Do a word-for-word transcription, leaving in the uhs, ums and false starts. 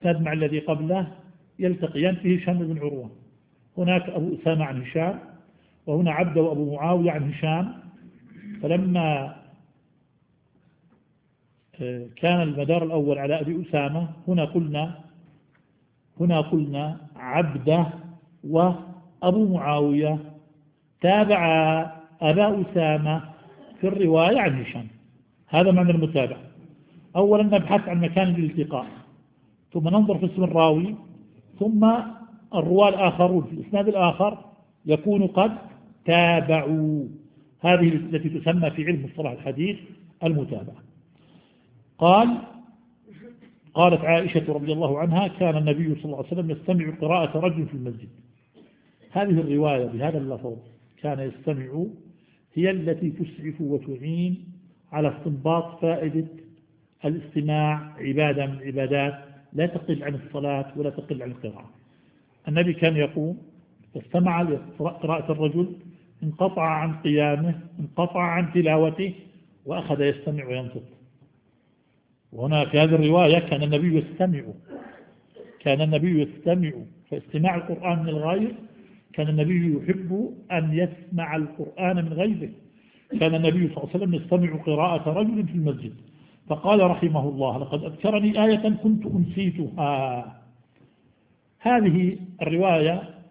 مع الذي قبله يلتقيان فيه هشام بن عروة. هناك أبو أسامة عن هشام، وهنا عبده وأبو معاوية عن هشام. فلما كان المدار الأول على أبي أسامة هنا قلنا هنا قلنا عبده وأبو معاوية تابع أبا أسامة في الرواية عن هشام. هذا معنى المتابعة. أولا نبحث عن مكان الالتقاء، ثم ننظر في اسم الراوي، ثم الرواة الآخرون في الإسناد الآخر يكون قد تابعوا. هذه التي تسمى في علم مصطلح الحديث المتابعة. قال قالت عائشة رضي الله عنها: كان النبي صلى الله عليه وسلم يستمع قراءة رجل في المسجد. هذه الرواية بهذا اللفظ كان يستمع هي التي تسعف وتعين على استنباط فائدة الاستماع عبادة من العبادات لا تقل عن الصلاة ولا تقل عن القراءة. النبي كان يقوم استمع لقراءة الرجل، انقطع عن قيامه، انقطع عن تلاوته، وأخذ يستمع وينصت. وهنا في هذه الرواية كان النبي يستمع كان النبي يستمع فاستماع القرآن من الغير، كان النبي يحب أن يسمع القرآن من غيره. كان النبي صلى الله عليه وسلم يستمع قراءة رجل في المسجد، فقال رحمه الله: لقد أذكرني آية كنت أنسيتها. هذه الرواية